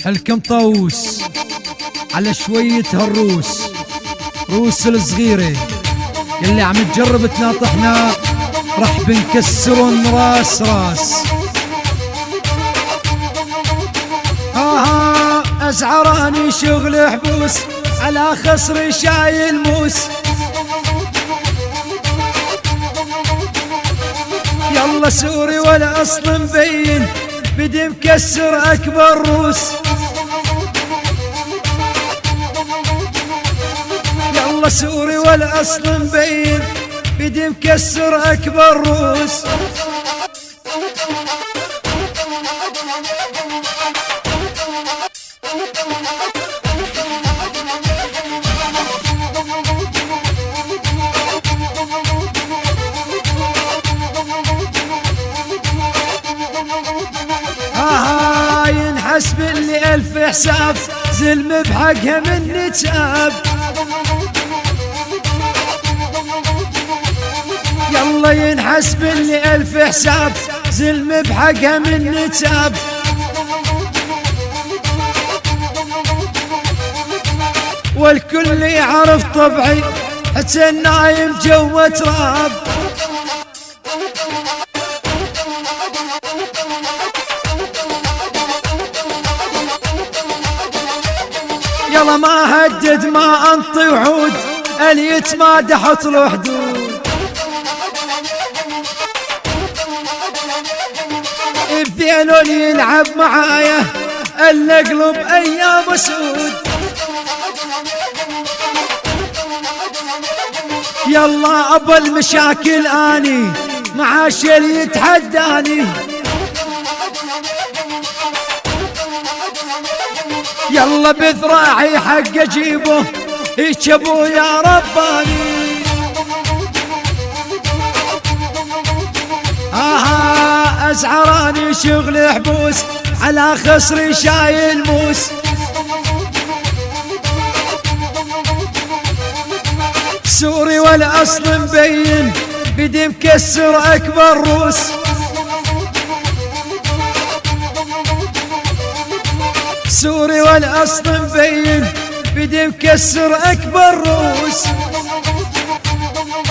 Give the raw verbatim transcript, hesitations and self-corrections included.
الكمطوس على شوية هالروس، روس الصغيرة يلي عم تجرب تناطحنا رح بنكسرن راس راس. آها أزعراني شغل حبوس على خصري شايل موس، يلا سوري ولا أصل مبين بدي مكسر أكبر روس، يلا سوري ولا أصل مبين بدي مكسر أكبر روس. آها ينحسب لي ألف حساب زلم بحقها مني تاب، يلا ينحسب لي ألف حساب زلم بحقها مني تاب. والكل يعرف طبعي حتى النايم جوا تراب، يلا ما هدد ما انطي وعود اليتمى حط له حدود، بذيله اللي يلعب معايا الا قلب ايام سود، يلا ابو المشاكل اني مع شي يتحداني، يلا بذراعي حق اجيبه هيك ابو يا رباني. آها أزعراني شغل حبوس على خصري شايل موس، سوري ولا أصل مبين بدي مكسر أكبر روس، سوري ولا أصل مبين بدي مكسر أكبر روس.